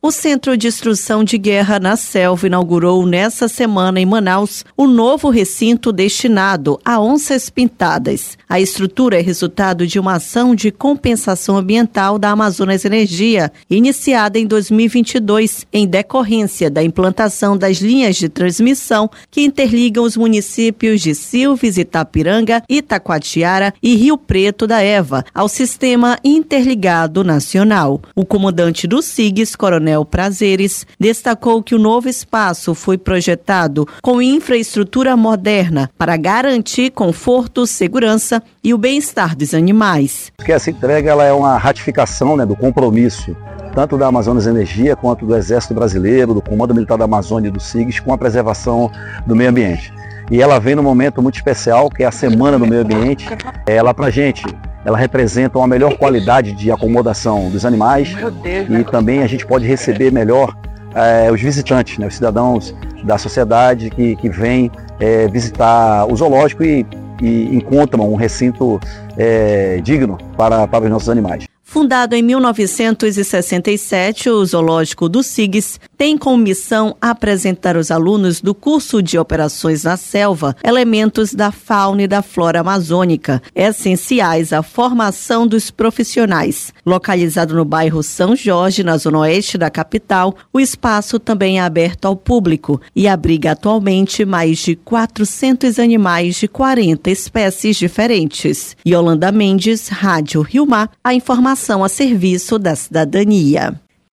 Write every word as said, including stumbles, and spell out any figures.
O Centro de Instrução de Guerra na Selva inaugurou nesta semana em Manaus o novo recinto destinado a onças pintadas. A estrutura é resultado de uma ação de compensação ambiental da Amazonas Energia, iniciada em dois mil e vinte e dois, em decorrência da implantação das linhas de transmissão que interligam os municípios de Silves, Itapiranga, Itacoatiara e Rio Preto da Eva ao Sistema Interligado Nacional. O comandante do SIGS, Coronel Prazeres, destacou que o novo espaço foi projetado com infraestrutura moderna para garantir conforto, segurança e o bem-estar dos animais. Porque essa entrega ela é uma ratificação, né, do compromisso tanto da Amazonas Energia quanto do Exército Brasileiro, do Comando Militar da Amazônia e do SIGS com a preservação do meio ambiente. E ela vem num momento muito especial, que é a Semana do Meio Ambiente. Ela, pra gente, ela representa uma melhor qualidade de acomodação dos animais e também a gente pode receber melhor é, os visitantes, né, os cidadãos da sociedade que, que vêm é, visitar o zoológico e, e encontram um recinto é, digno para, para os nossos animais. Fundado em mil novecentos e sessenta e sete, o Zoológico do SIGS tem como missão apresentar aos alunos do curso de Operações na Selva elementos da fauna e da flora amazônica, essenciais à formação dos profissionais. Localizado no bairro São Jorge, na zona oeste da capital, o espaço também é aberto ao público e abriga atualmente mais de quatrocentos animais de quarenta espécies diferentes. Yolanda Mendes, Rádio Rio Mar, a informação a serviço da cidadania.